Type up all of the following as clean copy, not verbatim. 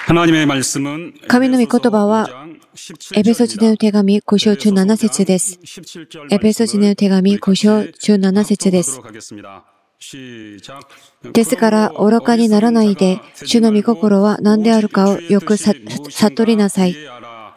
하나님의 말씀은 神の御言葉はエペソ人への手紙5章17節です。エペソ人への手紙5章17節です。ですから愚かにならないで、主の御心は何であるかをよく悟りなさい。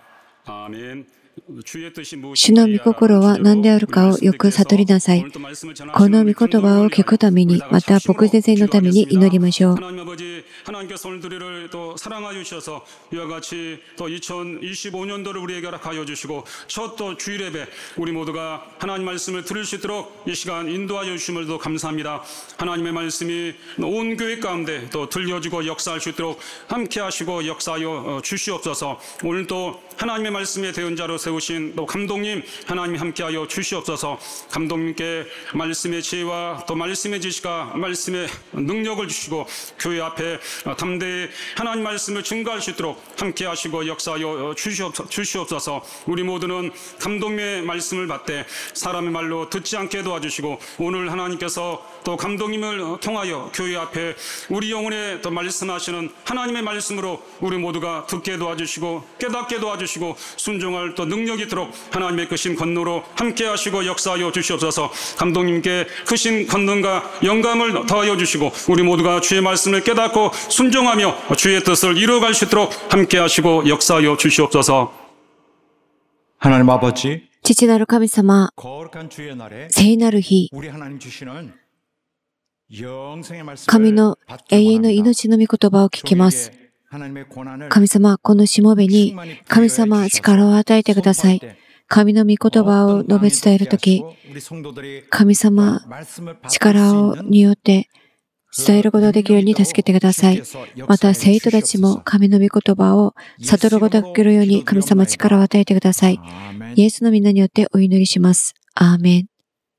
主の御心は何であるかをよく悟りなさい。この御言葉を聞くために、また僕先生のために祈りましょう。 하나님께서 오늘 우리를 또 사랑하여 주셔서 이와 같이 또 2025년도를 우리에게 허락하여 주시고 첫 또 주일 예배 우리 모두가 하나님 말씀을 들을 수 있도록 이 시간 인도하여 주심을도 감사합니다. 하나님의 말씀이 온 교회 가운데 또 들려지고 역사할 수 있도록 함께 하시고 역사하여 주시옵소서. 오늘 또 하나님의 말씀의 대언자로 세우신 또 감독님 하나님이 함께하여 주시옵소서. 감독님께 말씀의 지혜와 또 말씀의 지식과 말씀의 능력을 주시고 교회 앞에 담대히 하나님 말씀을 증거할 수 있도록 함께 하시고 역사하여 주시옵소서. 우리 모두는 감독님의 말씀을 받되 사람의 말로 듣지 않게 도와주시고 오늘 하나님께서 또 감독님을 통하여 교회 앞에 우리 영혼에 또 말씀하시는 하나님의 말씀으로 우리 모두가 듣게 도와주시고 깨닫게 도와주시고 순종할 또 능력이 있도록 하나님의 크신 권능으로 함께 하시고 역사하여 주시옵소서. 감독님께 크신 권능과 영감을 더하여 주시고 우리 모두가 주의 말씀을 깨닫고 순종하며 주의 뜻을 이루어갈 수 있도록 함께 하시고 역사하여 주시옵소서. 하나님 아버지, 父なる神様、 거룩한 주의 날에 聖なる日、 우리 하나님 주시는 영생의 말씀을 神の 받기 永遠の 원합니다. 命の御言葉を聞きます。 저에게 하나님의 고난을 神様、このしもべに神様力を与えてください。神の御言葉を述べ伝えるとき、 우리 성도들이 神様 말씀을 받을 수 力 있는 によって伝えることができるように助けてください。また生徒たちも神の御言葉を悟ることができるように神様力を与えてください。 아멘. イエスの皆によってお祈りします。アーメン。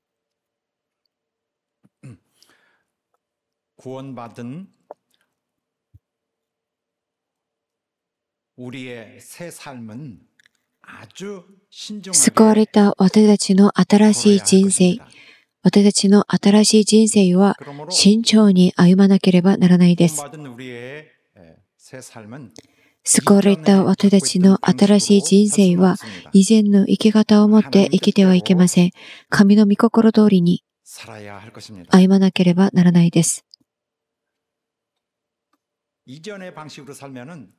구원받은 우리의 새 삶은 아주 救われ 신중하게 た私たちの新しい人生、 私たちの新しい人生は 그러므로 慎重に歩まなければならないです。 구원받은 우리의 새 삶은 救われた私たちの新しい人生は以前の生き方を持って生きてはいけません。神の御心通りに 살아야 할 것입니다. 歩まなければならないです。 이전의 방식으로 살면은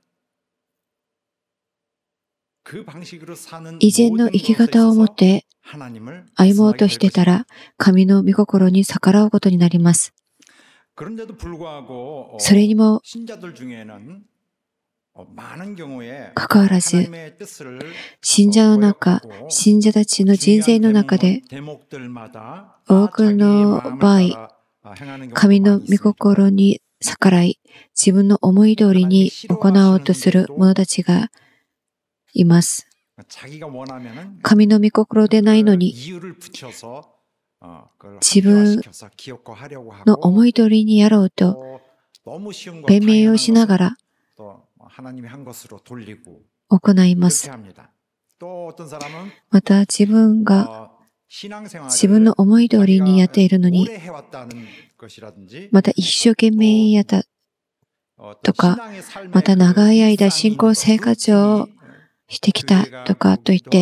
그 방식으로 사는 以前の生き方を持って 하나님을 歩もうとしてたら神の御心に逆らうことになります。 그런데도 불구하고 それにも 신자들 중에는 많은 경우에 かかわらず 하나님의 뜻을 信者の中、信者たちの人生の中で 대목들마다 多くの場合、神の御心に逆らい、自分の思い通りに行おうとする者たちがいます。 자기가 원하면은 神の御心でないのに、 이유를 붙여서 그걸 지분 합리화시켜서 기억화하려고 の 하고 思い通りにやろうと 또 너무 쉬운 거 弁明をしなが 당연한 ら 것을 또 하나님이 한 것으로 돌리고 行いま 그렇게 す。 합니다. 또 어떤 사람은 また自分が 신앙생활을 自分の思い通りにやっているのに、 오래 해왔다는 것이라든지 また一生懸命やったとか、また長い間信仰生活をしてきたとかと言って、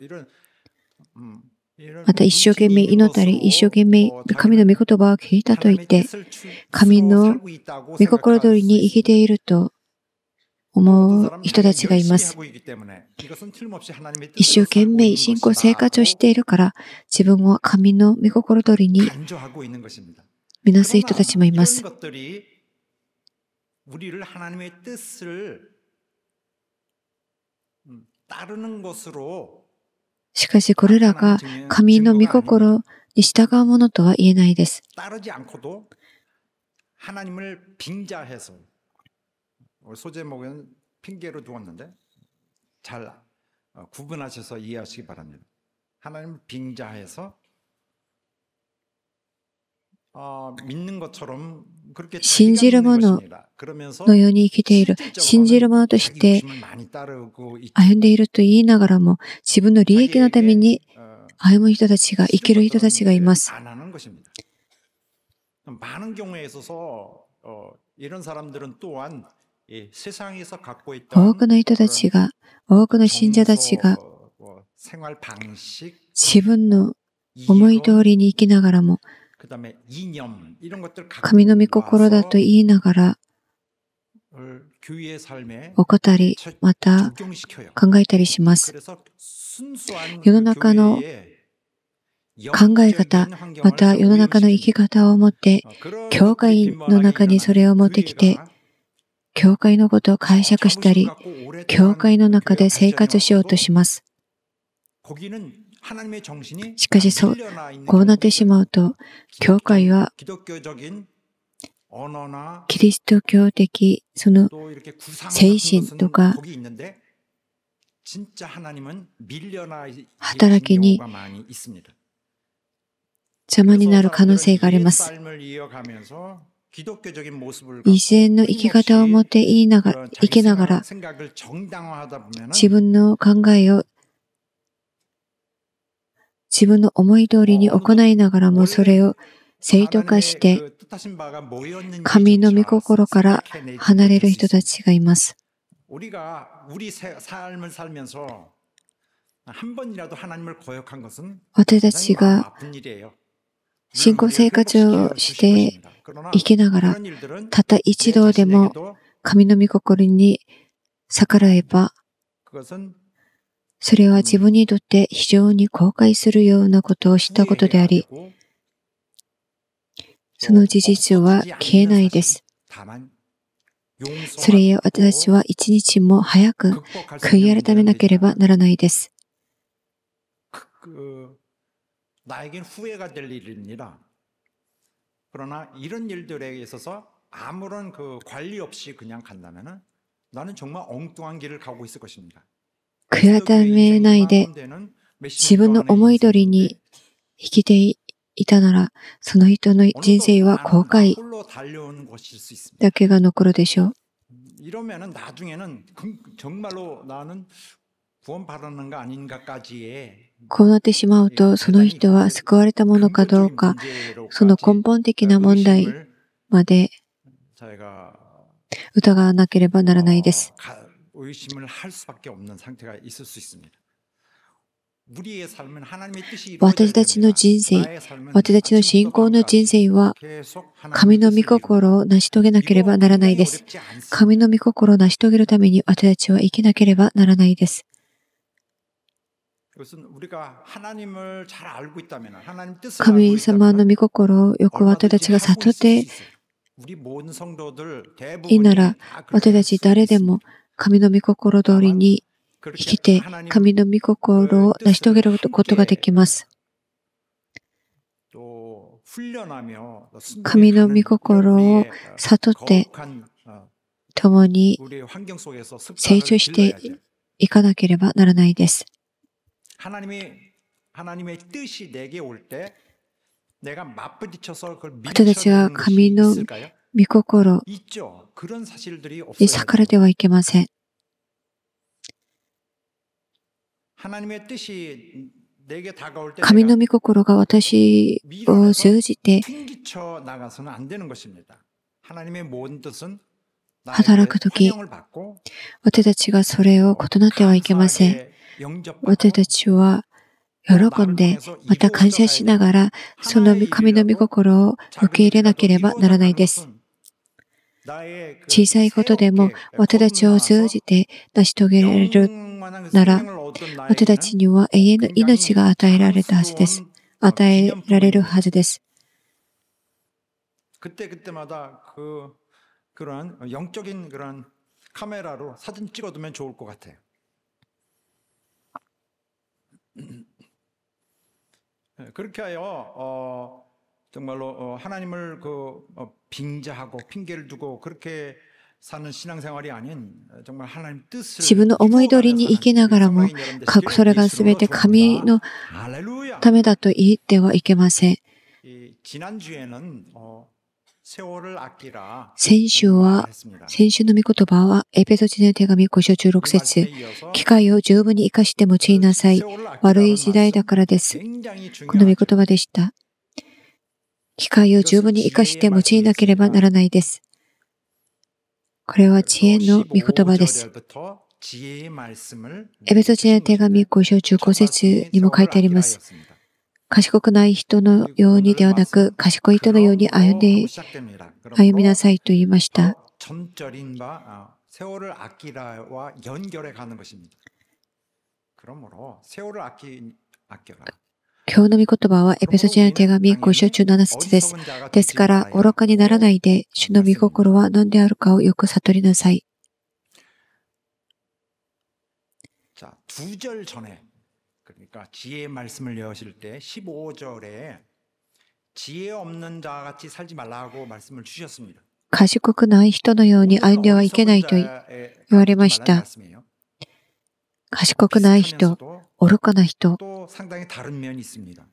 また一生懸命祈ったり、一生懸命神の御言葉を聞いたと言って、神の御心通りに生きていると思う人たちがいます。一生懸命信仰生活をしているから、自分を神の御心通りに見なす人たちもいます。 우리를 하나님의 뜻을 따르는 것으로 しかしこれらが神の御心に従うものとは言えないです。 따르지 않고도 하나님을 빙자해서 소제목은 핑계로 두었는데 잘 구분하셔서 이해하시기 바랍니다. 하나님을 빙자해서 믿는 것처럼 그렇게 信じるもののように生きている、信じるものとして歩んでいると言いながらも、自分の利益のために歩む人たちが、生きる人たちがいます。 많은 경우에 있어서 이런 사람들은 또한 多くの人たちが、多くの信者たちが自分の思い通りに生きながらも、神の御心だと言いながら、怠り、また考えたりします。世の中の考え方、また世の中の生き方を持って、教会の中にそれを持ってきて、教会のことを解釈したり、教会の中で生活しようとします。しかしこうなってしまうと、教会はキリスト教的その精神とか働きに邪魔になる可能性があります。以前の生き方を持って生きながら、自分の考えを自分の思い通りに行いながらも、それを正当化して、神の御心から離れる人たちがいます。私たちが信仰生活をして生きながら、たった一度でも神の御心に逆らえば、それは自分にとって非常に後悔するようなことをしたことであり、その事実は消えないです。それゆえ私たちは一日も早く悔い改めなければならないです。悔い改めないで自分の思い通りに生きていたなら、その人の人生は後悔だけが残るでしょう。こうなってしまうと、その人は救われたものかどうか、その根本的な問題まで疑わなければならないです。私たちの人生、私たちの信仰の人生は、神の御心を成し遂げなければならないです。神の御心を成し遂げるために私たちは生きなければならないです。神様の御心をよく私たちが悟っていいなら、私たち誰でも神の御心通りに生きて、神の御心を成し遂げることができます。神の御心を悟って、共に成長していかなければならないです。私たちが神の御心に逆らってはいけません。神の御心が私を通じて働くとき、私たちがそれを異なってはいけません。私たちは喜んで、また感謝しながら、その神の御心を受け入れなければならないです。小さいことでも私たちを通じて成し遂げられるなら、私たちには永遠の命が与えられたはずです。与えられるはずです。 정말로 빙자하고 핑계를 두고 그렇게 사는 신앙생활이 아닌 정말 하나님 뜻을 自分の思い通りに生きながらも、それがすべて神のためだと言ってはいけません。先週の御言葉は、エペソ人の手紙5章16節、機会を十分に生かして用いなさい。悪い時代だからです。この御言葉でした。機会を十分に生かして用いなければならないです。 これは知恵の御言葉です。 15절부터 지혜의 말씀을 エペソ人への手紙5章15節にも書いてあります。賢くない人のようにではなく、賢い人のように歩みなさいと言いました。 전절인 바 세월을 아끼라와 연결해 가는 것입니다. 그러므로 세월을 아껴라. 今日の御言葉はエペソ人への手紙5章17節です。ですから、愚かにならないで、主の御心は何であるかをよく悟りなさい。 자, 2절 전에 그러니까 지혜의 말씀을 여실 때 15절에 지혜 없는 자 같이 살지 말라고 말씀을 주셨습니다. 賢くない人のように歩んではいけないと言われました。賢くない人、愚かな人。 상당히 다른 면이 있습니다.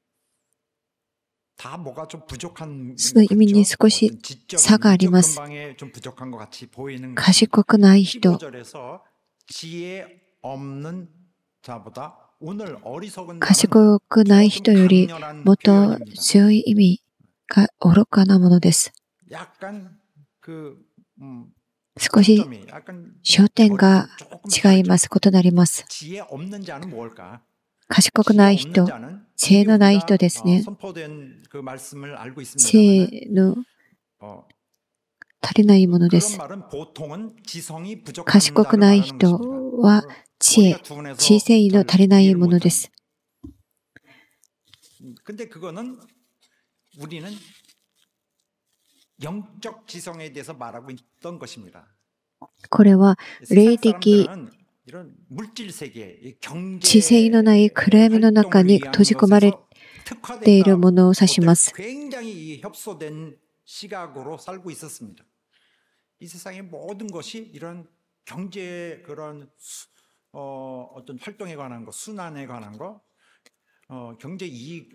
다 뭐가 좀 부족한 その意味に少し差があります。 좀 부족한 것 같이 보이는 賢くない人。 15절에서 지혜 없는 자보다 오늘 어리석은 賢くない人よりもっと強い意味が愚かなものです。 약간 그 少し焦点が違います。異なります。 지혜 없는 자는 뭘까? 賢くない人、知恵のない人ですね。 선포된 그 말씀을 알고 知 있습니다만 恵の足りないものです。 그런 말은 보통은 지성이 부족한 賢く 자를 ない 말하는 人 것입니다. は知恵、知性の足りないものです。 근데 그거는 우리는 영적 지성에 대해서 말하고 있던 것입니다. これは霊 세상 的 사람들은 이런 물질 세계, 이 知性のない暗闇の中に閉じ込まれているものを指します。 굉장히 협소된 시각으로 살고 있었습니다. 이 세상의 모든 것이 이런 경제 그런 어떤 활동에 관한 거, 순환에 관한 거, 경제 이익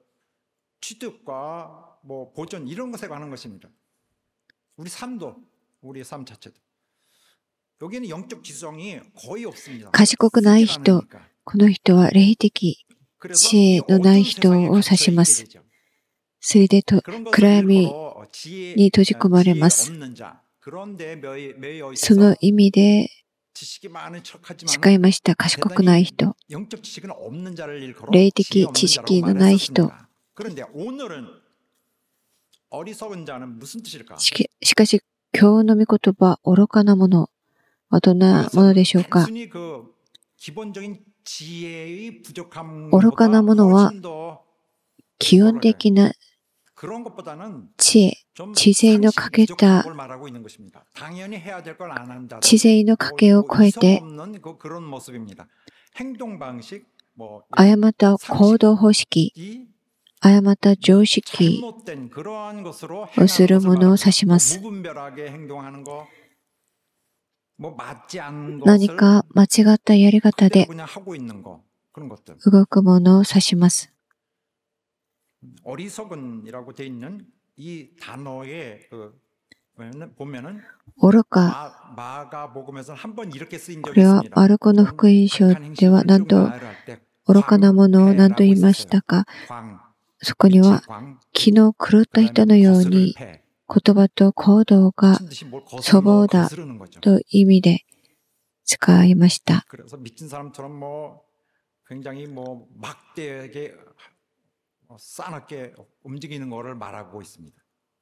취득과 뭐 보전 이런 것에 관한 것입니다. 우리 삶도, 우리의 삶 자체도. 여기는 영적 지성이 거의 없습니다. 賢くない人、この人は霊的知恵のない人を指します。それで暗闇に閉じ込まれます。その意味で誓いました。賢くない人、霊的知識のない人。しかし、今日の御言葉、愚かなものはどんなものでしょうか。愚かなものは、基本的な知恵、知性の欠けた、知性の欠けを超えて、誤った行動方式、誤った常識をするものを指します。何か間違ったやり方で動くものを指します。 어리석은이라고 돼 있는 이 단어에 보면은 愚か 마가복음에서 한번 이렇게 쓰인 こ 적이 れは 있습니다. マルコの福音書では何と愚かなものを何と言いましたか。そこには気の狂った人のように言葉と行動が粗暴だという意味で使いました。 그래서 미친 사람처럼 뭐 굉장히 뭐 막대하게 싸납게 움직이는 것을 말하고 있습니다.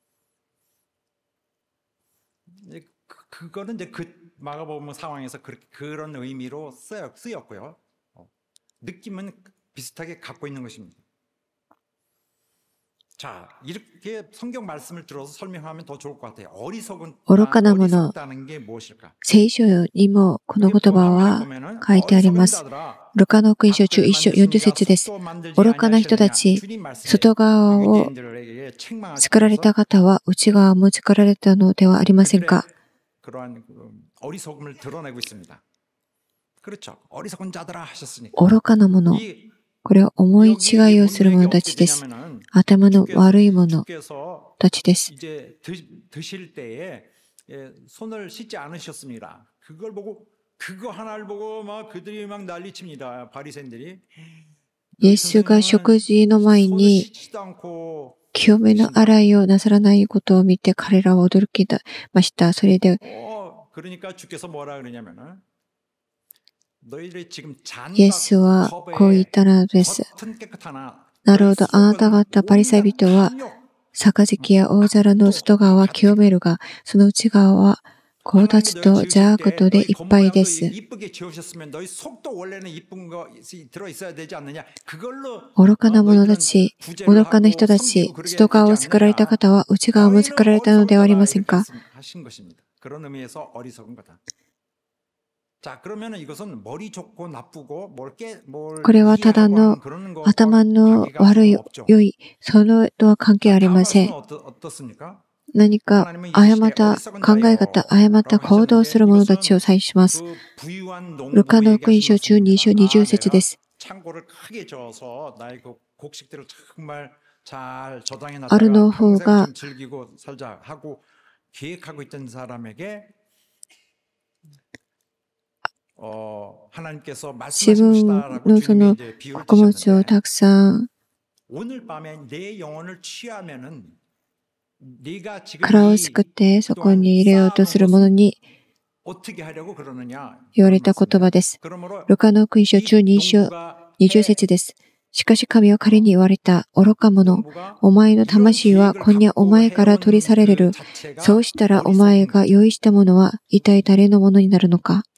그거는 이제 그 마가복음 상황에서 그런 의미로 쓰였고요. 느낌은 비슷하게 갖고 있는 것입니다. 자, 이렇게 성경 말씀을 들어서 설명하면 더 좋을 것 같아요. 어리석다는 게 무엇일까? 聖書にもこの言葉は書いてあります。ルカの福音書11章40節です。愚かな人たち、外側を作られた方は内側も作られたのではありませんか。 愚かなもの、これは思い違いをする者たちです。頭の悪い者たちです。 손을 씻지 않으셨습니다. 그걸 보고 그거 하나를 보고 막 그들이 막 난리칩니다. 바리새인들이. イエスが食事の前に清めの洗いをなさらないことを見て彼らは驚きました。それで 그러니까 주께서 뭐라 그러냐면은 너희들이 지금 イエスはこう言ったのです。 겉은 깨끗하나 なるほど、あなた方パリサイ人は杯や大皿の外側は清めるが、その内側は強奪と邪悪とでいっぱいです。愚かな者たち、愚かな人たち、外側を作られた方は内側も作られたのではありませんか。これはただの頭の悪い、良い、そのとは関係ありません。何か誤った考え方、誤った行動をする者たちを指します。ルカの福音書12章20節です。ある農夫が自分のその穀物をたくさん殻を作ってそこに入れようとする者に言われた言葉です。ルカの福音書12章20節です。しかし神は彼に言われた。愚か者、お前の魂は今夜お前から取り去られる。そうしたらお前が用意したものは一体誰のものになるのか。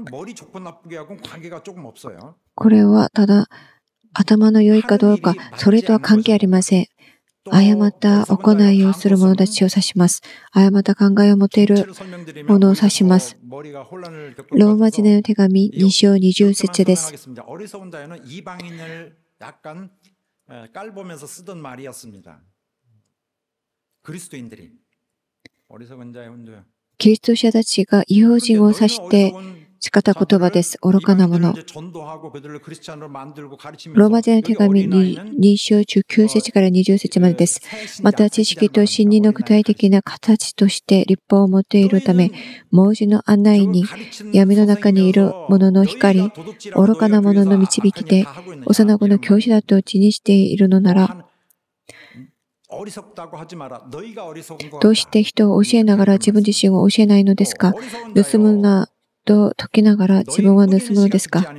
これはただ頭の良いかどうか、それとは関係ありません。誤った行いをする者たちを指します。誤った考えを持っている者を指します。ローマ人への手紙2章20節です。 약간 깔보면서 쓰던 말이었습니다. 그리스도인들이 어리석은 자의 혼도요. キリスト者たちが異邦人を指して使った言葉です。愚かなもの。ローマ人への手紙2章19節から20節までです。また知識と真理の具体的な形として立法を持っているため、盲人の案内に闇の中にいる者の光、愚かな者の導きで、幼子の教師だと自認しているのなら、どうして人を教えながら自分自身を教えないのですか。盗むなと解きながら自分は盗むのですか。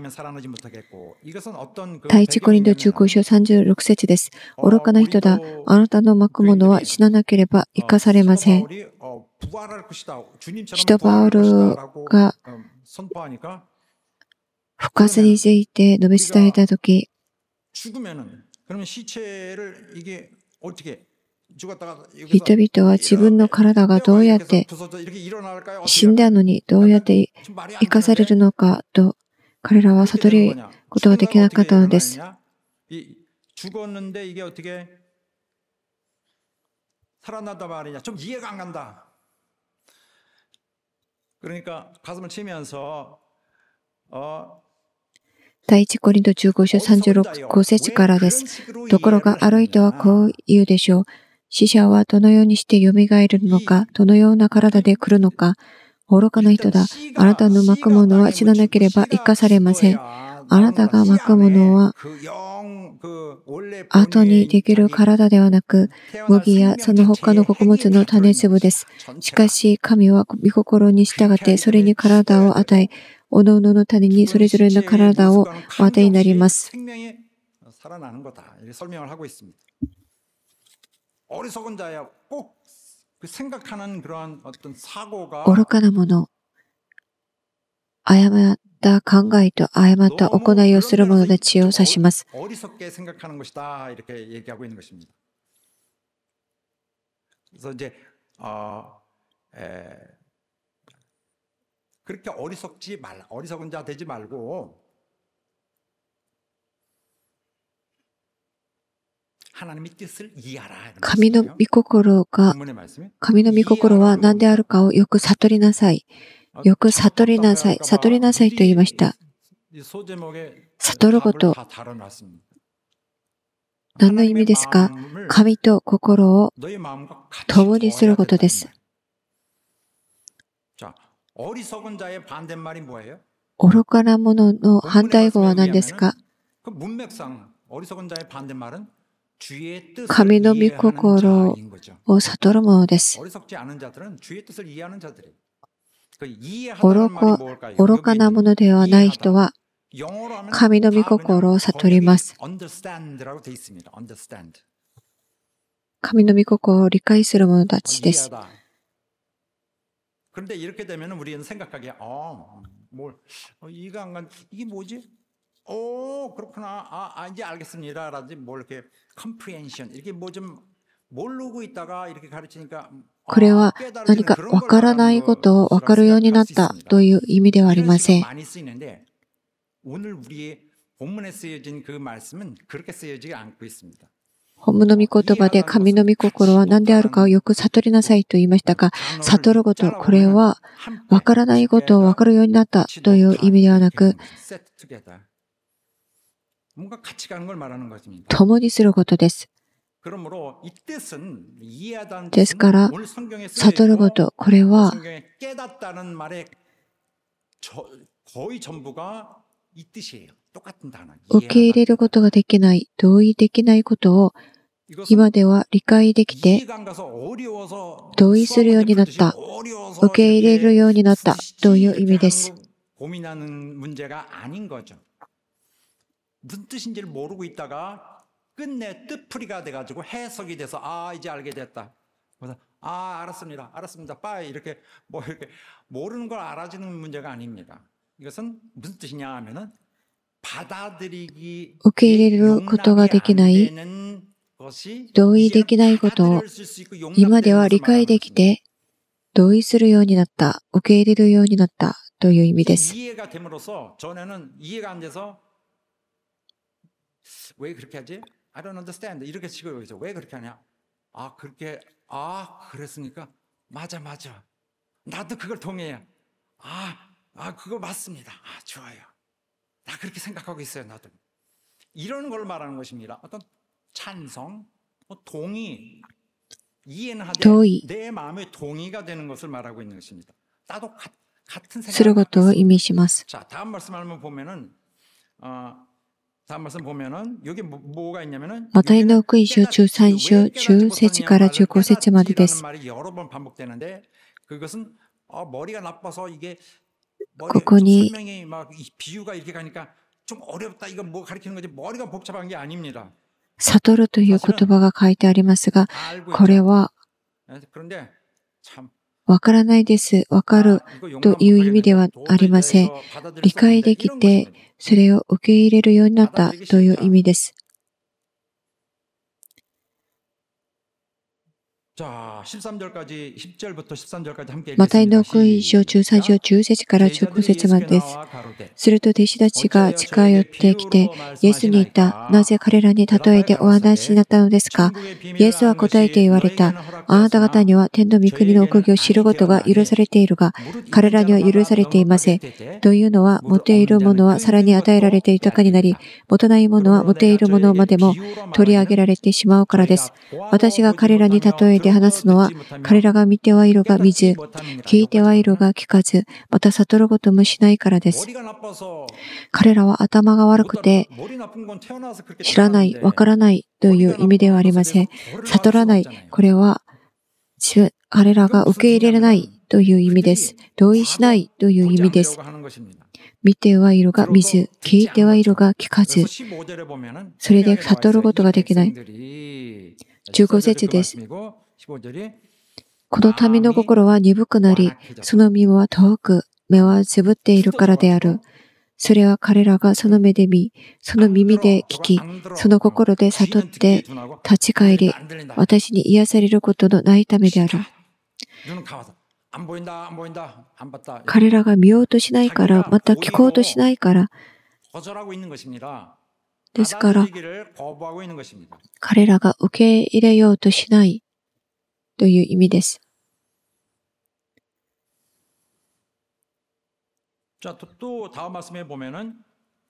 第一コリント15章36節です。愚かな人だ。あなたのまくものは死ななければ生かされません。使徒パウロが復活について述べ伝えたとき、人々は自分の体がどうやって死んだのにどうやって生かされるのかと彼らは悟ることができなかったのです。第一コリント15章36節からです。ところがある人はこう言うでしょう。死者はどのようにして蘇るのか、どのような体で来るのか。愚かな人だ。あなたのまくものは死ななければ生かされません。あなたがまくものは後にできる体ではなく、麦やその他の穀物の種粒です。しかし神は御心に従ってそれに体を与え、おのおのの種にそれぞれの体をお与えになります。愚かな者、誤った考えと誤った行いをする者たちを指します。 그렇게 어리석지 말라. 어리석은 자 되지 말고 하나님의 뜻을 이해하라. 神の御心は何であるかをよく悟りなさい。よく悟りなさい。悟りなさいと言いました。悟ること。何の意味ですか？神と心を共にすることです。愚かな者の反対語は何ですか？ 神の御心を悟るものです。愚かなものではない人は神の御心を悟ります。神の御心を理解する者たちです。 그런데 이렇게 되면 우리는 생각하기에 이해가 안 간, 이게 뭐지? 그렇구나. 이제 알겠습니다. 라든지 뭐 이렇게 comprehension 이렇게 뭐 좀 모르고 있다가 이렇게 가르치니까 これは何かわからないことをわかるようになったという意味ではありません。 많이 쓰이는데 오늘 우리의 본문에 쓰여진 그 말씀은 그렇게 쓰여지지 않고 있습니다. 本文の御言葉で神の御心は何であるかをよく悟りなさいと言いましたが、悟ること、これはわからないことをわかるようになったという意味ではなく、共にすることです。ですから、悟ること、これは受け入れることができない、同意できないことを今では理解できて同意するようになった、受け入れるようになったという意味です。受け入れることができない、同意できないことを今では理解できて同意するようになった、受け入れるようになったという意味です。同意することを意味します。マタイの福音書13章10節から15節までです。ここに悟るという言葉が書いてありますが、これはわからないです、わかるという意味ではありません。理解できてそれを受け入れるようになったという意味です。マタイの福音書13章10節から15節までです。すると弟子たちが近寄ってきてイエスに言った。なぜ彼らに例えてお話になったのですか。イエスは答えて言われた。あなた方には天の御国の奥義を知ることが許されているが、彼らには許されていません。というのは、持っているものはさらに与えられて豊かになり、持たないものは持っているものまでも取り上げられてしまうからです。私が彼らに例えて話すのは、彼らが見てはいるが見ず、聞いてはいるが聞かず、また悟ることもしないからです。彼らは頭が悪くて、知らない、わからないという意味ではありません。悟らない、これは彼らが受け入れられないという意味です。同意しないという意味です。見てはいるが見ず、聞いてはいるが聞かず、それで悟ることができない。15節です。この民の心は鈍くなり、その耳は遠く、目はつぶっているからである。それは彼らがその目で見、その耳で聞き、その心で悟って立ち返り、私に癒されることのないためである。彼らが見ようとしないから、また聞こうとしないから、ですから、彼らが受け入れようとしないという意味です。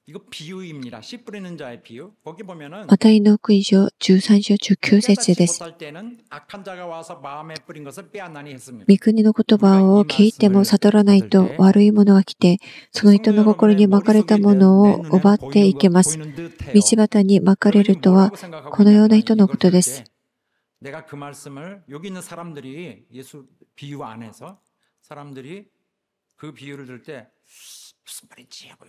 이거 비유입니다. 씨 뿌리는 자의 비유. 거기 보면은 マタイの福音書13章19節 깨닫지 です。 못할 때는 악한 자가 와서 마음에 뿌린 것을 빼앗나니 했습니다. 御国の言葉を聞いても悟らないと悪い者が来て、その人の心に巻かれたものを奪っていけます。道端に巻かれるとは、このような人のことです。 내가 그 말씀을 여기 있는 사람들이 예수 비유 안에서 사람들이 그 비유를 들을 때 무슨 말인지 하고요.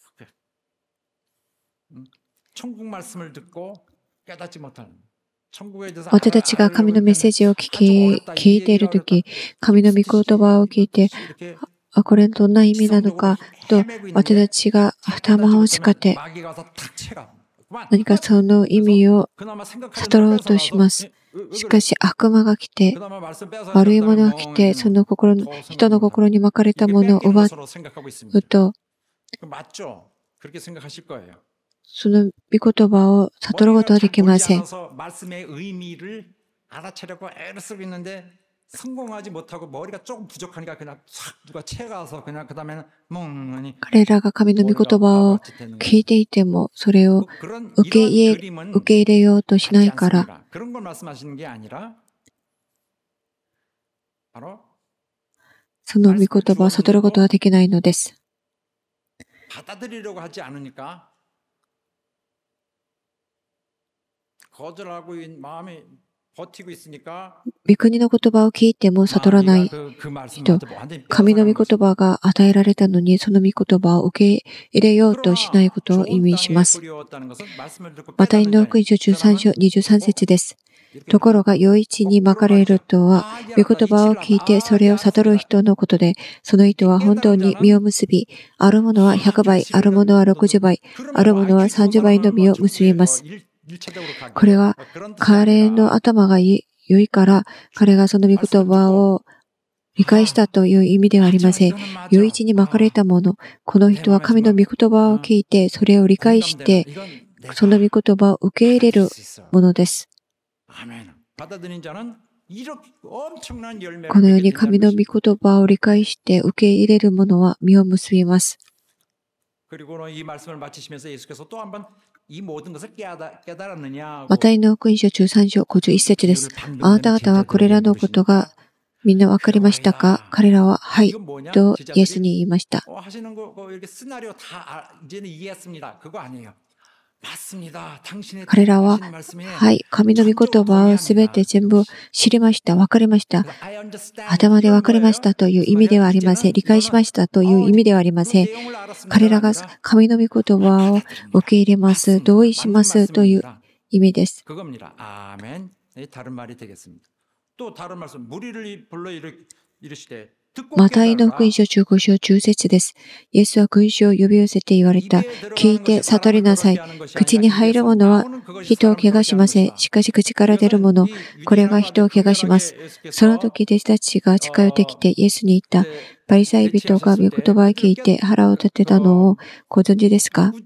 천국 말씀을 듣고 깨닫지 못하는 私たちが神のメッセージを聞いているとき、神の御言葉を聞いて、これどんな意味なのかと、私たちが頭を使って、何かその意味を悟ろうとします。しかし悪魔が来て、悪いものが来て、その人の心に巻かれたものを奪うと、その御言葉を悟ることはできません。 성공하지 못하고 머리가 조금 부족하니까 그냥 싹 누가 채가서 그냥 그다음에는 멍하니 彼らが神の御言葉を聞いていても、それを受け入れようとしないから、 그런 걸 말씀하시는 게 아니라 바로 その御言葉を悟ることはできないのです。 받아들이려고 하지 않으니까 거절하고 마음이 버티고 있으니까 御国の言葉を聞いても悟らない人、神の御言葉が与えられたのに、その御言葉を受け入れようとしないことを意味します。マタイの福音書13章23節です。ところが、良い地にまかれるとは、御言葉を聞いてそれを悟る人のことで、その人は本当に実を結び、あるものは100倍、あるものは60倍、あるものは30倍の実を結びます。これは彼の頭が良いから、彼がその御言葉を理解したという意味ではありません。良い地にまかれたもの、この人は神の御言葉を聞いて、それを理解して、その御言葉を受け入れるものです。このように神の御言葉を理解して受け入れるものは実を結びます。 マタイの福音書13章51節です。あなた方はこれらのことがみんな分かりましたか？彼らは、はい、とイエスに言いました。彼らは、はい、神の御言葉をすべて全部知りました、分かりました。頭で分かりましたという意味ではありません。理解しましたという意味ではありません。彼らが神の御言葉を受け入れます、同意しますという意味です。 マタイの福音書15章10節です。イエスは群衆を呼び寄せて言われた。聞いて悟りなさい。口に入るものは人を怪我しません。しかし口から出るもの、これが人を怪我します。その時弟子たちが近寄ってきてイエスに言った。パリサイ人が御言葉を聞いて腹を立てたのをご存知ですか？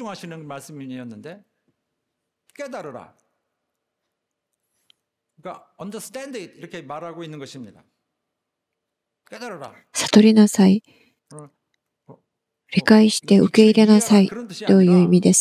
understand it 이렇게 말하고 있는 것입니다. 悟りなさい。理解して受け入れなさいという意味です。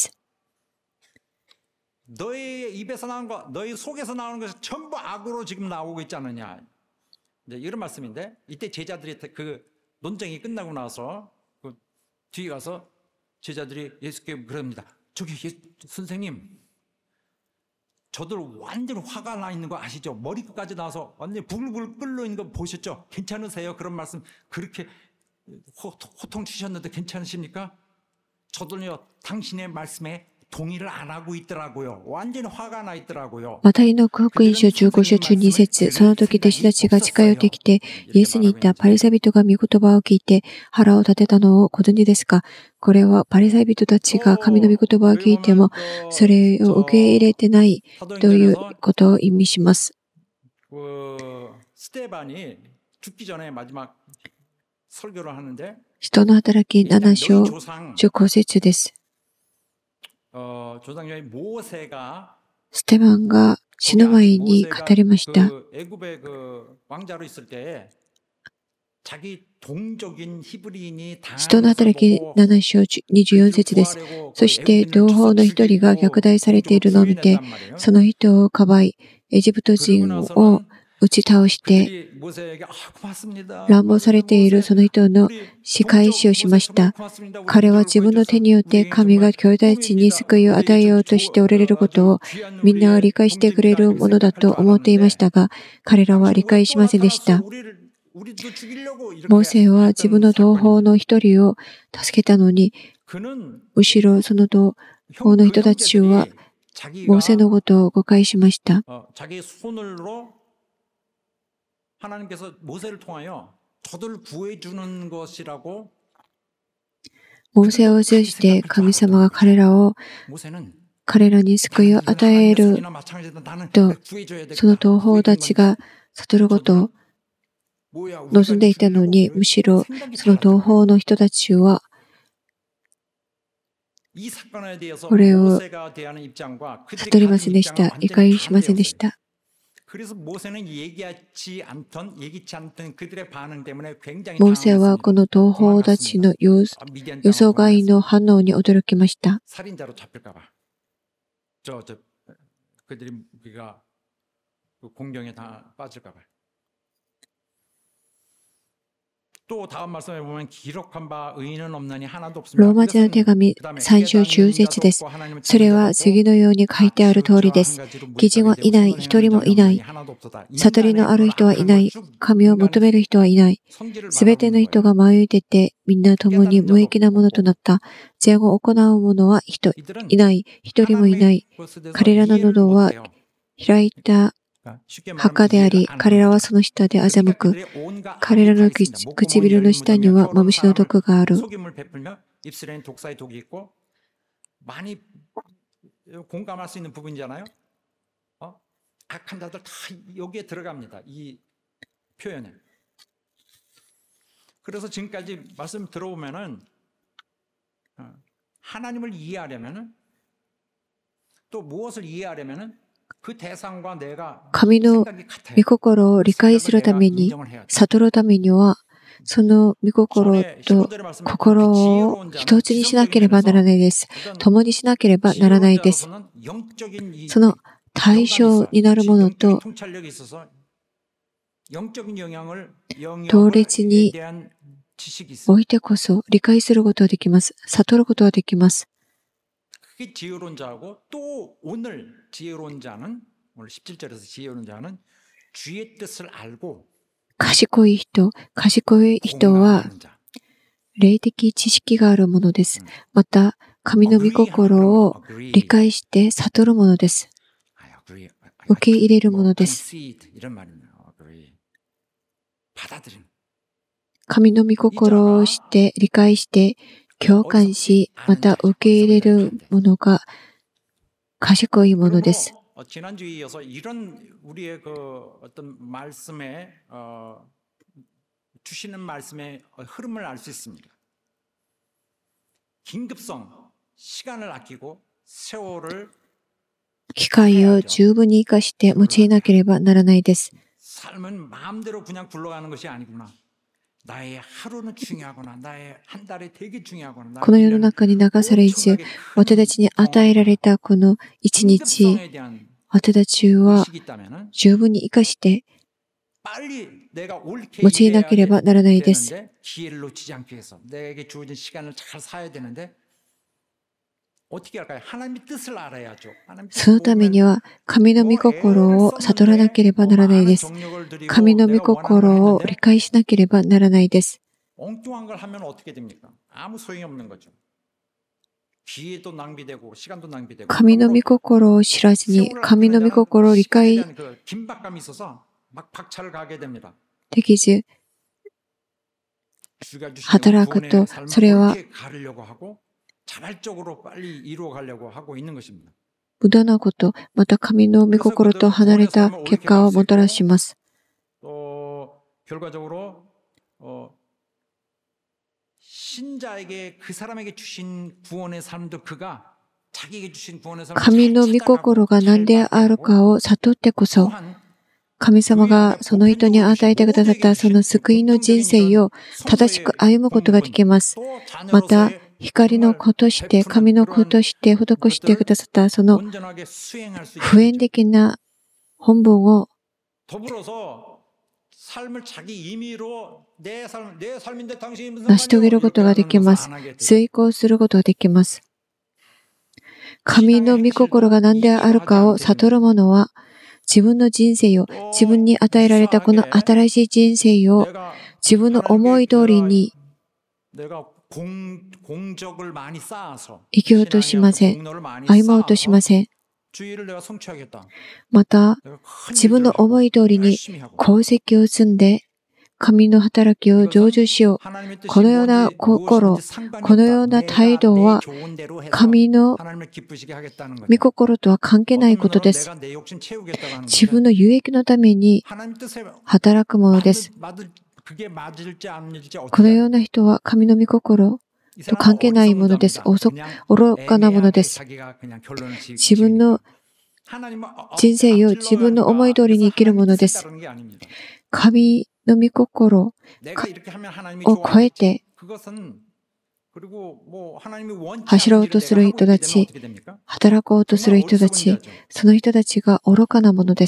너의 입에서 나온 거, 너의 속에서 나오는 것이 전부 악으로 지금 나오고 있지 않느냐. 이런 말씀인데 이때 제자들이 그 논쟁이 끝나고 나서 그 뒤에 가서 제자들이 예수께 그럽니다. 저기 선생님, 저들 완전 화가 나 있는 거 아시죠? 머리끝까지 나와서 완전 부글부글 끓는 있는 거 보셨죠? 괜찮으세요? 그런 말씀 그렇게 호통 치셨는데 괜찮으십니까? 저들요 당신의 말씀에 동의를 안 하고 있더라고요. 완전 화가 나 있더라고요. マタイの福音書15章12節。その時弟子たちが近寄ってきて、イエスに言った。パリサイ人が御言葉を聞いて腹を立てたのをご存知ですか？これはパリサイ人たちが神の御言葉を聞いても、それを受け入れてないということを意味します。 使徒の働き7章15節です。 ステバンが死ぬ前に語りました。 使徒の働き7章24節です。そして同胞の一人が虐待されているのを見て、その人をかばい、エジプト人を打ち倒して、乱暴されているその人の仕返しをしました。彼は自分の手によって神が兄弟たちに救いを与えようとしておられることをみんなが理解してくれるものだと思っていましたが、彼らは理解しませんでした。モーセは自分の同胞の一人を助けたのに、むしろその同胞の人たちはモーセのことを誤解しました。モーセを通じて神様が彼らに救いを与えると、その同胞たちが悟ることを望んでいたのに、むしろその同胞の人たちはこれを悟りませんでした。理解しませんでした。モーセはこの同胞たちの予想外の反応に驚きました。ローマ人の手紙3章10節です。それは次のように書いてある通りです。義人はいない、一人もいない。悟りのある人はいない。神を求める人はいない。すべての人が迷い出て、みんな共に無益なものとなった。善を行う者は一人もいない。彼らの喉は開いた墓であり、彼らはその下で欺く。彼らの唇の下にはマムシの毒がある。神の御心を理解するために、悟るためには、その御心と心を一つにしなければならないです。共にしなければならないです。その対象になるものと、同列においてこそ理解することができます。悟ることができます。賢い人は霊的知識があるものです。また、神の御心を理解して悟るものです。受け入れるものです。神の御心を知って理解して共感し、また受け入れるものが賢いものです。 지난주에 이어서 이런 우리의 어떤 말씀에 주시는 말씀의 흐름을 알 수 있습니다. 긴급성, 시간을 아끼고 세월을 機会を十分に生かして用いなければならないです。 삶은 마음대로 그냥 굴러가는 것이 아니구나. 나의 하루는 중요하구나. 나의 한 달이 되게 중요하구나. この世の中に流されず、私たちに与えられたこの一日、私たちは十分に生かして用いなければならないです。そのためには神の御心を悟らなければならないです。神の御心を理解しなければならないです。神の御心を知らずに、神の御心を理解できず、働くと、それは無駄なこと、また神の御心と離れた結果をもたらします。神の御心が何であるかを悟ってこそ、 神様がその人に与えてくださったその救いの人生を正しく歩むことができます。また、光の子として、神の子として施してくださったその普遍的な本文を成し遂げることができます。遂行することができます。神の御心が何であるかを悟る者は、自分の人生を、自分に与えられたこの新しい人生を自分の思い通りに生きようとしません。歩もうとしません。また、自分の思い通りに功績を積んで、神の働きを成就しよう。このような心、このような態度は、神の御心とは関係ないことです。自分の有益のために働くものです。このような人は神の御心と関係ないものです。愚かなものです。自分の人生を自分の思い通りに生きるものです。神の御心を超えて走ろうとする人たち、働こうとする人たち、その人たちが愚かなものです。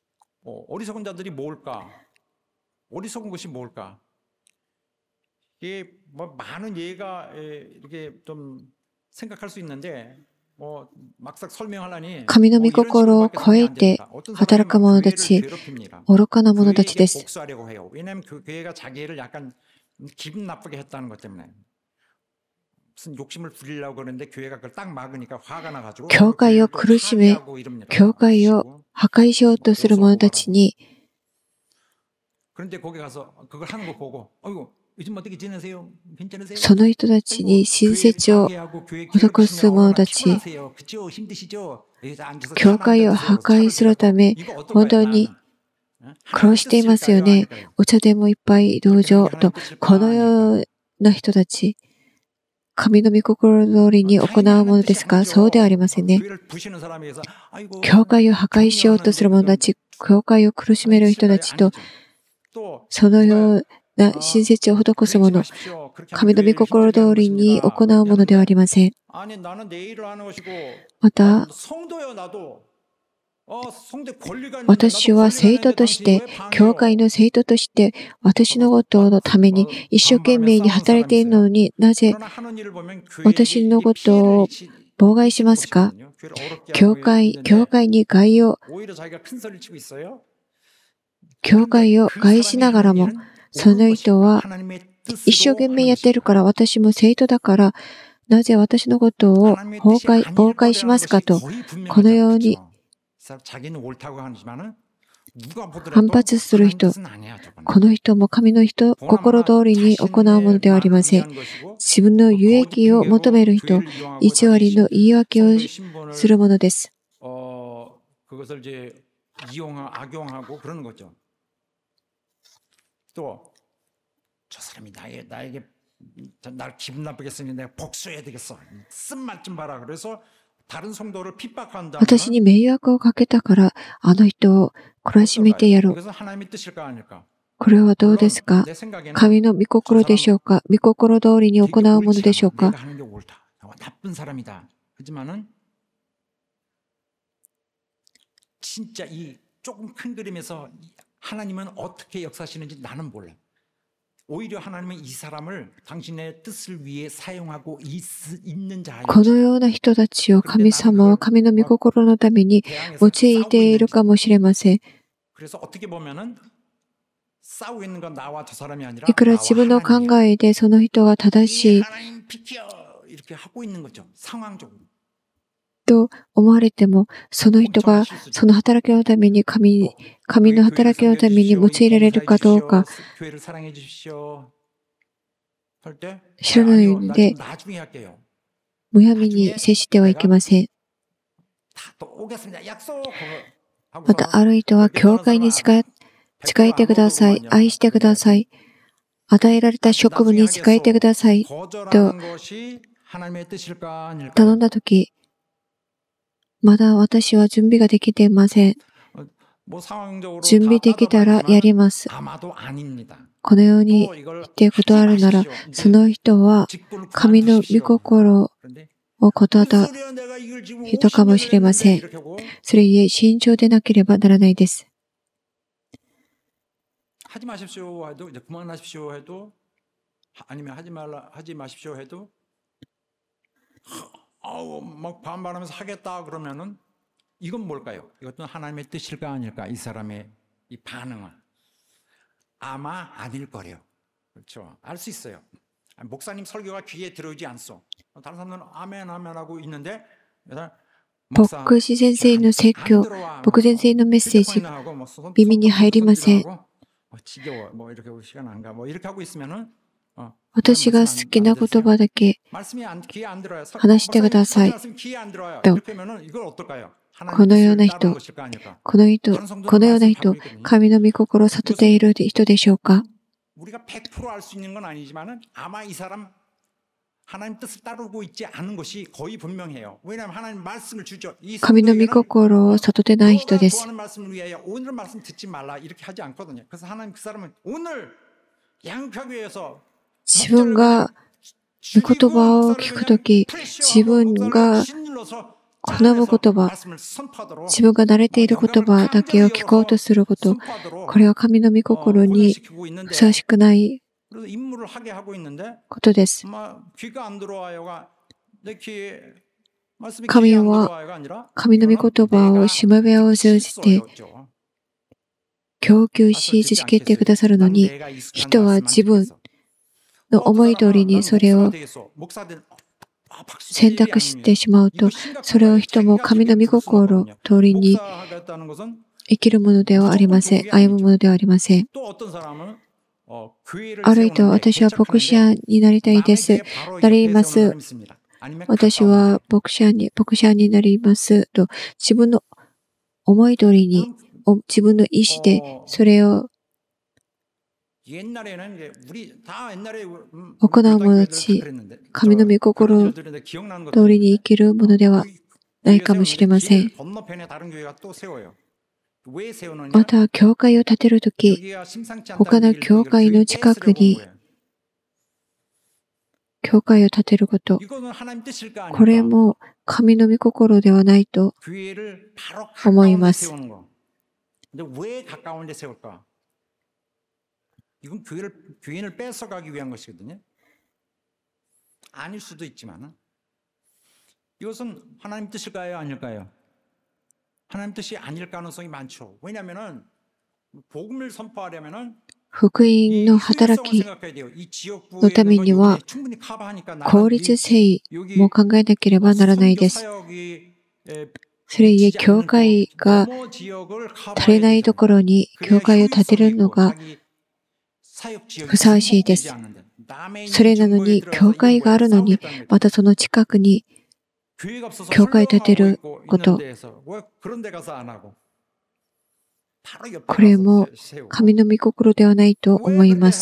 어리석은 것이 뭘까? 이게 많은 예가 이렇게 좀 생각할 수 있는데 막상 설명하려니 神の御心を超えて働く者たち、愚かな者たちです。 왜냐하면 그 교회가 자기를 약간 기분 나쁘게 했다는 것 때문에 무슨 욕심을 부리려고 그러는데 교회가 그걸 딱 막으니까 화가 나가지고 教会を苦しめ、教会を破壊しようとする者たちにその人たちに親切を施す者たち、教会を破壊するため、本当に苦労していますよね。お茶でもいっぱい同情と、このような人たち、神の御心通りに行うものですか？そうではありませんね。教会を破壊しようとする者たち、教会を苦しめる人たちと、そのような親切を施すもの、神の御心通りに行うものではありません。また、私は生徒として、教会の生徒として、私のことのために一生懸命に働いているのになぜ私のことを妨害しますか？教会に害を害しながらも、その人は一生懸命やっているから、私も生徒だから、なぜ私のことを妨害しますかと、このように反発する人、この人も神の心通りに行うものではありません。自分の有益を求める人、偽りの言い訳をするものです。 저 사람이 나에게 날 기분 나쁘게 했으니 내가 복수해야 되겠어. 쓴맛 좀 봐라. 그래서 다른 성도를 핍박한 다음에 私に迷惑をかけたから、あの人を懲らしめてやろう。 그래서 하나님의 뜻일까 아닐까? これはどうですか？神の御心でしょうか？御心通りに行うものでしょうか？ 내가 하는 게 옳다. 나쁜 사람이다. 하지만은 진짜 이 조금 큰 그림에서 하나님은 어떻게 역사하시는지 나는 몰라. 오히려 하나님은 이 사람을 당신의 뜻을 위해 사용하고 있는 자예요. このような人たちを神様は神の御心のために用いているかもしれません。 그래서 어떻게 보면은 싸우고 있는 건 나와 저 사람이 아니라 いくら自分の考えでその人が正しい 하나님 비켜 이렇게 하고 있는 거죠. 상황적으로. と思われても、その人がその働きのために神の働きのために用いられるかどうか知らないので、むやみに接してはいけません。また、ある人は教会に仕えてください、愛してください、与えられた職務に仕えてくださいと頼んだとき、まだ私は準備ができていません。 準備できたらやります。 아마도 아닙니다. このように言って断るなら、その人は神の御心 그런데 を断った人かもしれません。それゆえ慎重でなければならないです。 하지 마십시오 해도 이제 그만하십시오 해도 아니면 하지 마십시오 해도 막 반발하면서 하겠다 그러면은 이건 뭘까요? 이것도 하나님의 뜻일까 아닐까? 이 사람의 이 반응은 아마 아닐 거래요. 그렇죠? 알 수 있어요. 목사님 설교가 귀에 들어오지 않소. 다른 사람들은 아멘 아멘 하고 있는데 牧師先生の説教、牧師先生のメッセージ、耳に入りません。私が好きな言葉だけ話してくださいと、このような人、このような人、神の御心を悟っている人でしょうか。 우리가 100% 알 수 있는 건 아니지만은 아마 이 사람 하나님 뜻을 따르고 있지 않은 것이 거의 분명해요. 왜냐하면 하나님 말씀을 주죠. 이 神の御心を悟ってない人です。 구하는 말씀을 위하여 오늘 말씀 듣지 말라 이렇게 하지 않거든요. 그래서 하나님 그 사람은 오늘 양육하기 위해서 自分が御言葉を聞くとき、自分が好む言葉、自分が慣れている言葉だけを聞こうとすること、これは神の御心にふさわしくないことです。神は神の御言葉をしもべを通じて供給し続けてくださるのに、人は自分の思い通りにそれを選択してしまうと、それを人も神の御心通りに生きるものではありません。歩むものではありません。ある人は、私は牧師になりたいです。なります。私は牧師になりますと、自分の思い通りに、自分の意思でそれを行う者たち、神の御心通りに生きるものではないかもしれません。また、教会を建てるとき、他の教会の近くに教会を建てること、これも神の御心ではないと思います。 이건 교인을 뺏어가기 위한 것이거든요. 아닐 수도 있지만 이것은 하나님 뜻일까요, 아닐까요? 하나님 뜻이 아닐 가능성이 많죠. 왜냐하면은 복음을 선포하려면은 福音の働きのためには効率性も考えなければならないです。それゆえ、教会が足りないところに教会を建てるのがふさわしいです。それなのに、教会があるのに、またその近くに教会を建てること、これも神の御心ではないと思います。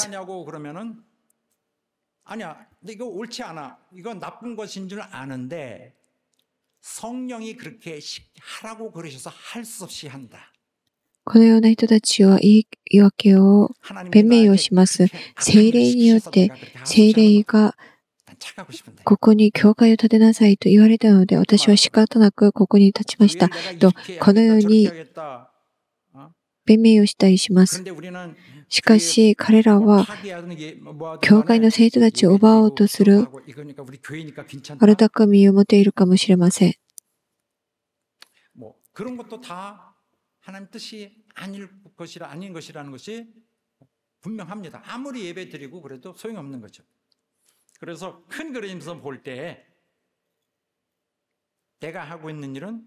このような人たちは言い訳を弁明をします。聖霊によって聖霊がここに教会を建てなさいと言われたので、私は仕方なくここに立ちましたと、このように弁明をしたりします。しかし彼らは教会の生徒たちを奪おうとする悪巧みを持っているかもしれません。 하나님 뜻이 아닌 것이라는 것이 분명합니다. 아무리 예배 드리고 그래도 소용없는 거죠. 그래서 큰 그림에서 볼 때 내가 하고 있는 일은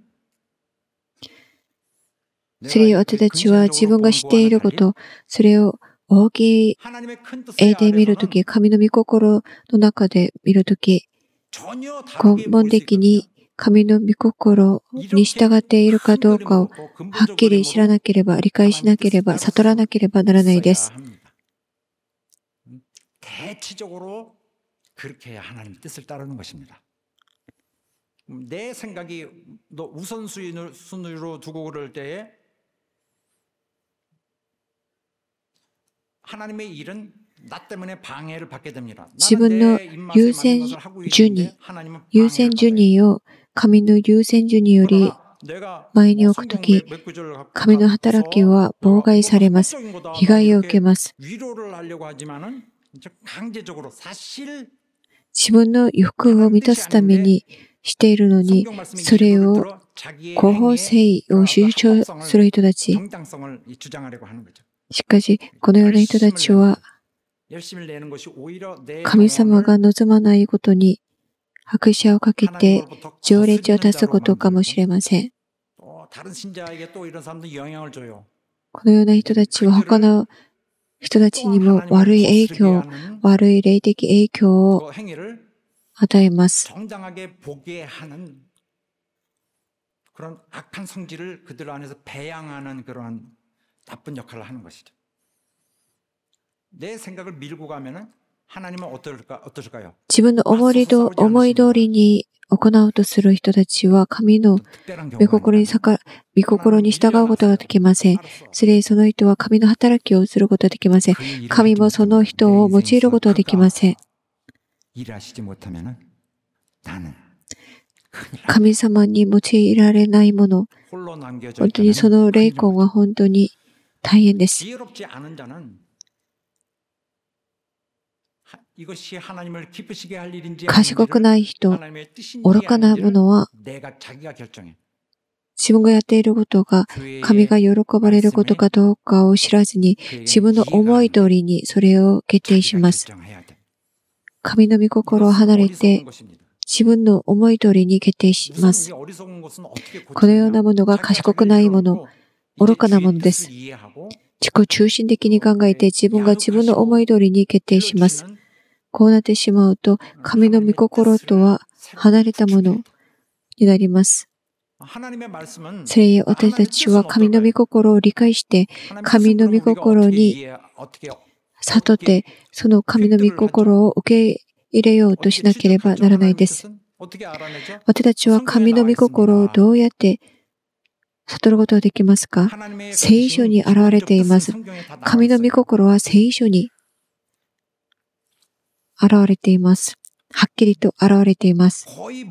それを私たちは自分がしていること、それを大きい絵で見るとき、神の御心の中で見るとき、根本的に神の御心に従っているかどうかをはっきり知らなければ、理解しなければ、悟らなければならないです。 대체적으로 그렇게 해야 하나님 뜻을 따르는 것입니다. 내 생각이 우선순위로 두고 그럴 때에 自分の優先順位を神の優先順位より前に置くとき、神の働きは妨害されます。被害を受けます。自分の欲を満たすためにしているのに、それを合法性を主張する人たち。しかし、このような人たちは、神様が望まないことに拍車をかけて条例を出すことかもしれません。このような人たちは他の人たちにも悪い霊的影響を与えます。自分の思い通りに行うとする人たちは神の御心に従うことができません。それでその人は神の働きをすることができません。神もその人を用いることができません。神様に用いられないもの、本当にその霊魂は本当に大変です。賢くない人、愚かな者は、自分がやっていることが神が喜ばれることかどうかを知らずに、自分の思い通りにそれを決定します。神の御心を離れて、自分の思い通りに決定します。このようなものが賢くないもの、愚かなものです。自己中心的に考えて自分が自分の思い通りに決定します。こうなってしまうと、神の御心とは離れたものになります。それゆえ私たちは神の御心を理解して、神の御心に悟って、その神の御心を受け入れようとしなければならないです。私たちは神の御心をどうやって悟ることができますか？聖書に現れています。神の御心は聖書に現れています。はっきりと現れています。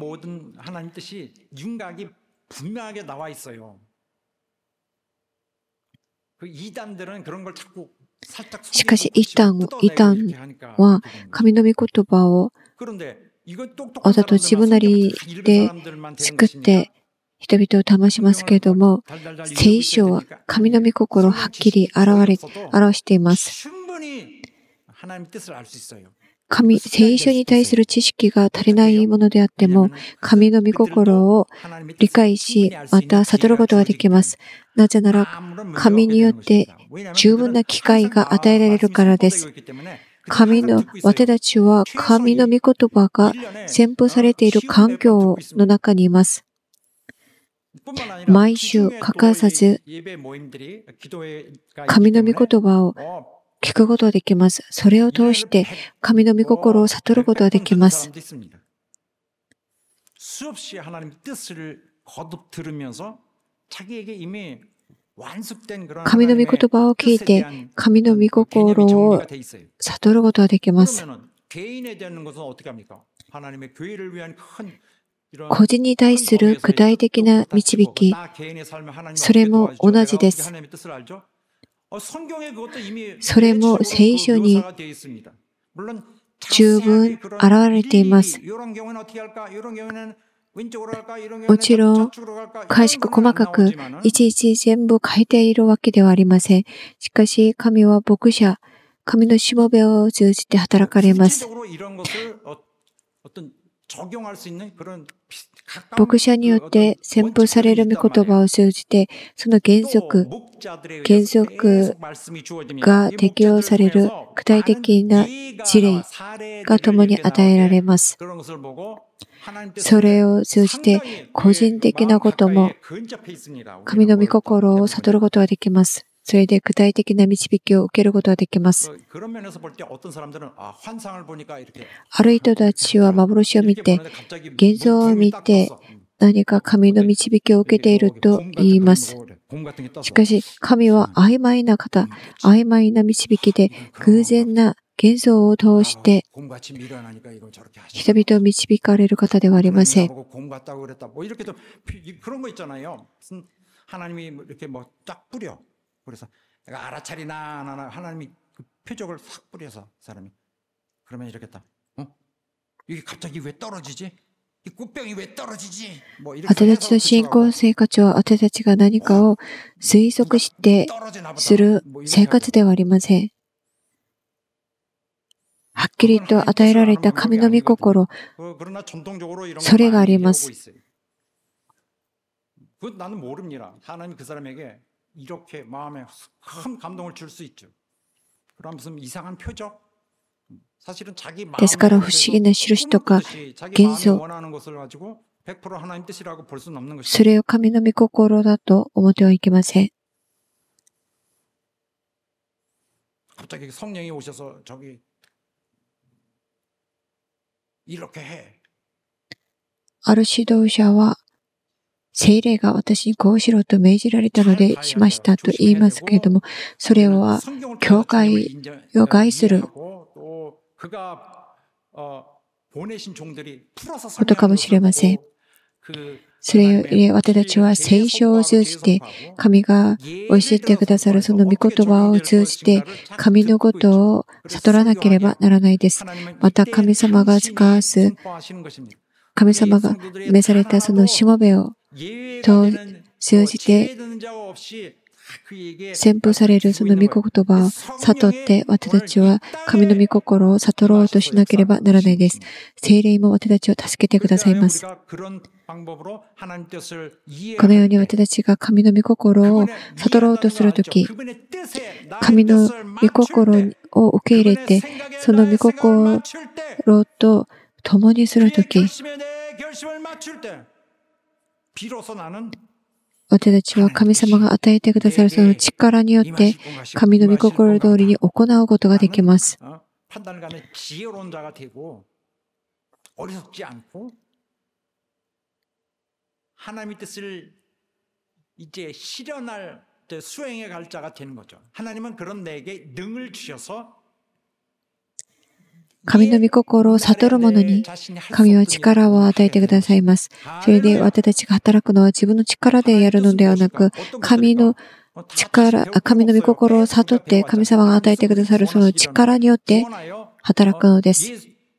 しかし、異端は神の御言葉をわざと自分なりで作って人々を騙しますけれども、聖書は神の御心をはっきり表しています。聖書に対する知識が足りないものであっても、神の御心を理解し、また悟ることができます。なぜなら、神によって十分な機会が与えられるからです。私たちは神の御言葉が宣布されている環境の中にいます。毎週欠かさず、神の御言葉を聞くことができます。それを通して神の御心を悟ることができます。神の御言葉を聞いて神の御心を悟ることができます。個人に対する具体的な導き、それも同じです。それも聖書に十分現れています。もちろん、詳しく細かくいちいち全部書いているわけではありません。しかし、神は牧者、神のしもべを通じて働かれます。牧者によって宣布される御言葉を通じて、その原則が適用される具体的な事例が共に与えられます。それを通じて個人的なことも神の御心を悟ることができます。それで具体的な導きを受けることができます。ある人たちは幻を見て、幻想を見て、何か神の導きを受けていると言います。 しかし、神は曖昧な方、曖昧な導きで、偶然な幻想を通して、人々を導かれる方ではありません。 하나님이 이렇게 뭐 쫙 뿌려. 그래서 내가 알아차리나 안 하나 하나님이 그 표적을 싹 뿌려서 사람이 그러면 이렇겠다. 이게 갑자기 왜 떨어지지? 이 꽃병이 왜 떨어지지? 뭐 私たちの信仰生活は私たちが何かを推測してする生活ではありません。はっきりと与えられた神の御心、それがあります。 나는 모릅니다. 하나님 그 사람에게 이렇게 마음에 큰 감동을 줄 수 있죠. 그럼 무슨 이상한 표적? 사실은 자기 마음에 ですから不思議な印とか幻想、 원하는 것을 가지고 100% 하나님 뜻이라고 볼 수는 없는 것이죠. それを神の御心だと思ってはいけません。 갑자기 성령이 오셔서 저기 이렇게 해. ある指導者は聖霊が私にこうしろと命じられたのでしましたと言いますけれども、それは教会を害することかもしれません。それより私たちは聖書を通じて、神が教えてくださるその御言葉を通じて、神のことを悟らなければならないです。また神様が使わす、神様が召されたそのしもべを通じて宣布されるその御言葉を悟って、私たちは神の御心を悟ろうとしなければならないです。聖霊も私たちを助けてくださいます。このように私たちが神の御心を悟ろうとするとき、神の御心を受け入れて、その御心と共にするとき、私たちは神様が与えてくださるその力によって神の御心通りに行うことができます。 하나님의 뜻을 이제 실현할 때 수행해 갈 자가 되는 거죠. 하나님은 그런 내게 능을 주셔서 神の御心を悟る者に神は力を与えてくださいます。それで私たちが働くのは自分の力でやるのではなく、神の御心を悟って神様が与えてくださるその力によって働くのです。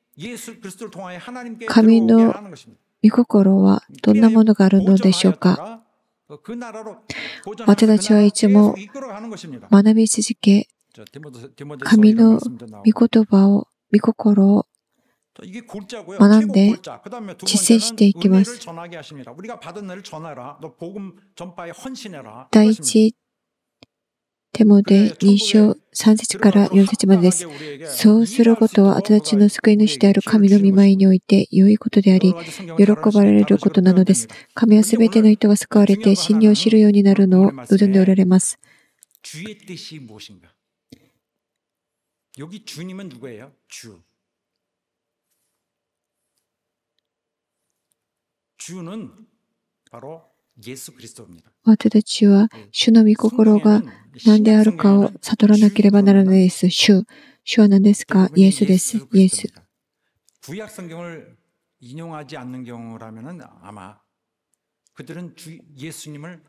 神の御心はどんなものがあるのでしょうか。私たちはいつも学び続け、神の御言葉を御心を学んで実践していきます。第一テモで2章3節から4節までです。そうすることは私たちの救い主である神の御前において良いことであり、喜ばれることなのです。神はすべての人が救われて真理を知るようになるのを望んでおられます。 여기 주님은 누구예요? 주. 주는 바로 예수 그리스도입니다. 私たちは主の御心が何であるかを悟らなければならないです。主は何ですか？イエスです。イエス。 구약 성경을 인용하지 않는 경우라면은 아마 그들은 예수님을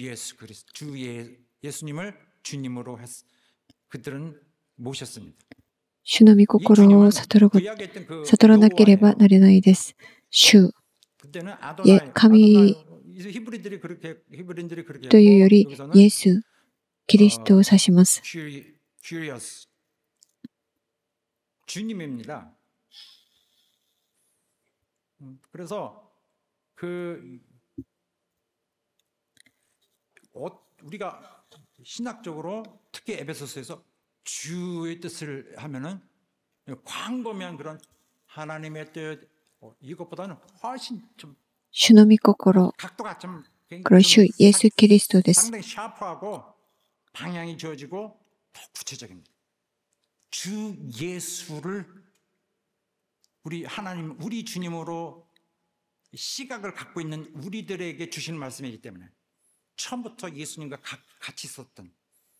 예수님을 주님으로 그들은 모셨습니다. 主の御心を悟らなければならないです。主、神というより、イエス、キリストを指します。 주님입니다. 그래서 우리가 신학적으로 특히 에베소서에서 주의 뜻을 하면은 광범위한 그런 하나님의 뜻 이것보다는 훨씬 좀 主の御心、 각도가 좀 これは主イエス・キリストです。 상당히 샤프하고 방향이 주어지고 더 구체적입니다. 주 예수를 우리 하나님, 우리 주님으로 시각을 갖고 있는 우리들에게 주시는 말씀이기 때문에 처음부터 예수님과 같이 있었던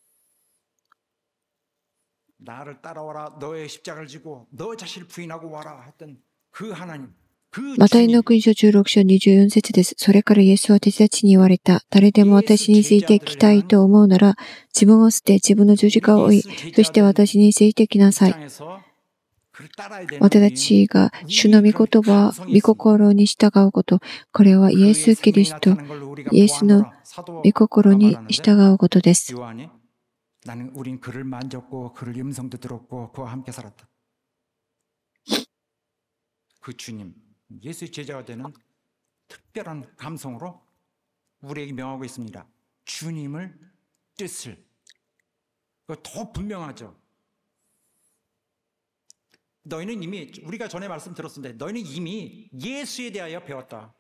나를 따라와라 너의 십자가를 지고 너 자신을 부인하고 와라 했던 그 하나님 マタイの福音書16章24節です。それからイエスは弟子たちに言われた。誰でも私について来たいと思うなら、自分を捨て自分の十字架を追い、そして私についてきなさい。私たちが主の御言葉、御心に従うこと、これはイエス・キリスト、イエスの御心に従うことです。 우린 그를 만졌고 그를 음성도 들었고 그와 함께 살았다. 그 주님, 예수의 제자가 되는 특별한 감성으로 우리에게 명하고 있습니다. 주님을 뜻을. 더 분명하죠. 너희는 이미 우리가 전에 말씀 들었습니다. 너희는 이미 예수에 대하여 배웠다.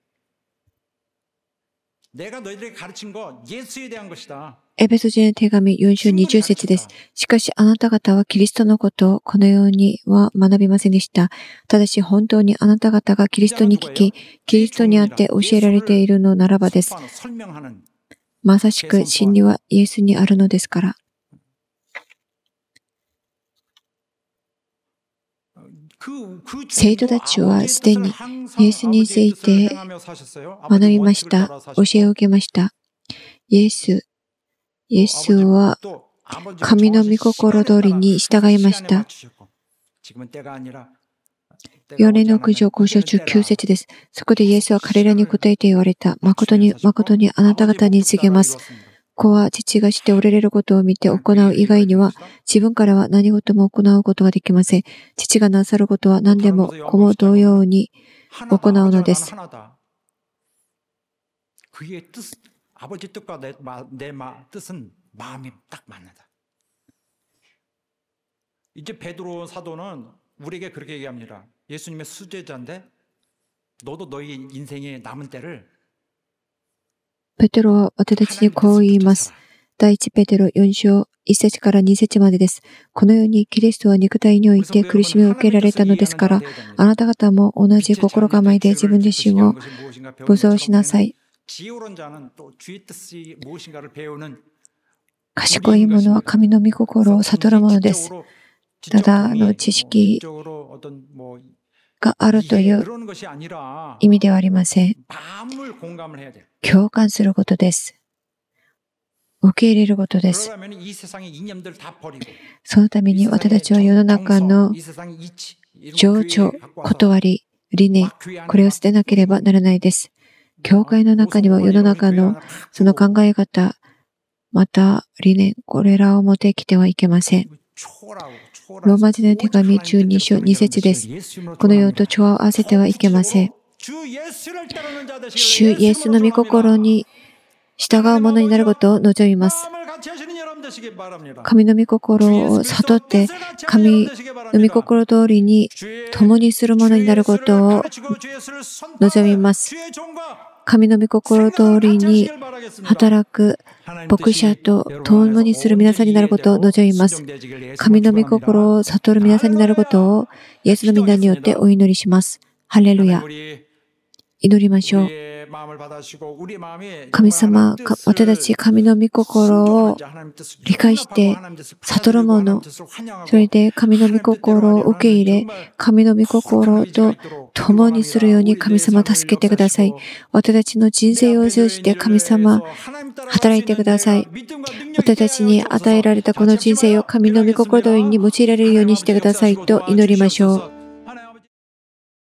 내가 너희들에게 가르친 거 예수에 대한 것이다. エペソ人の手紙4章20節です。しかしあなた方はキリストのことをこのようには学びませんでした。ただし本当にあなた方がキリストに聞き、キリストにあって教えられているのならばです。まさしく真理はイエスにあるのですから。生徒たちはすでにイエスについて学びました。教えを受けました。イエスは神の御心通りに従いました。ヨハネの9章5章中9節です。そこでイエスは彼らに答えて言われた。誠に誠にあなた方に告げます。子は父がしておられることを見て行う以外には、自分からは何事も行うことができません。父がなさることは何でも子も同様に行うのです。 아버지 뜻과 내 뜻은 마음이 딱 맞는다. 이제 베드로 사도는 우리에게 그렇게 얘기합니다. 예수님의 수제자인데 너도 너희 인생의 남은 때를 ペテロは私たちにこう言います。第一ペテロ4章1節から2節までです。このようにキリストは肉体において苦しみを受けられたのですから、あなた方も同じ心構えで自分自身を武装しなさい。賢い者は神の御心を悟るものです。ただの知識があるという意味ではありません。共感することです。受け入れることです。そのために私たちは世の中の情緒、断り、理念、これを捨てなければならないです。教会の中には世の中のその考え方、また理念、これらを持ってきてはいけません。ローマ人の手紙12章2節です。この世と調和を合わせてはいけません。主イエスの御心に従うものになることを望みます。神の御心を悟って、神の御心通りに共にするものになることを望みます。神の御心通りに働く牧者と共にする皆さんになることを望みます。神の御心を悟る皆さんになることをイエスの皆によってお祈りします。ハレルヤ。祈りましょう。神様、私たち神の御心を理解して悟るもの、それで神の御心を受け入れ、神の御心と共にするように神様助けてください。私たちの人生を通じて神様、働いてください。私たちに与えられたこの人生を神の御心通りに用いられるようにしてくださいと祈りましょう。